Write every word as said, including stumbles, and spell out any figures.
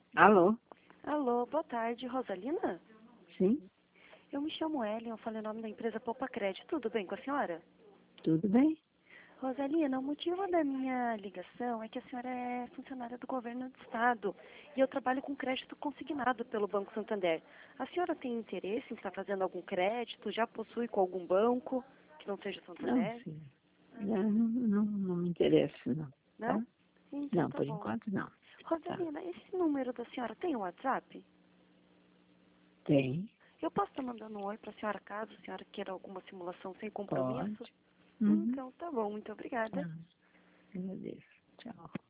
Alô? Alô, boa tarde, Rosalina? Sim, Eu me chamo Ellen, eu falei o nome da empresa Poupa Crédito. Tudo bem com a senhora? tudo bem? Rosalina, o motivo da minha ligação é que a senhora é funcionária do governo do estado e eu trabalho com crédito consignado pelo Banco Santander. A senhora tem interesse em estar fazendo algum crédito? Já possui com algum banco que não seja Não, Santander? sim. Não, não, não me interessa, não. Tá? Não? Então Não, tá por bom. enquanto não. Tá. Rosalina, esse número da senhora tem o WhatsApp? Tem, Eu posso estar mandando um oi para a senhora caso a senhora queira alguma simulação sem compromisso? pode. Uhum. Então, tá bom. Muito obrigada. Ah, agradeço. Tchau.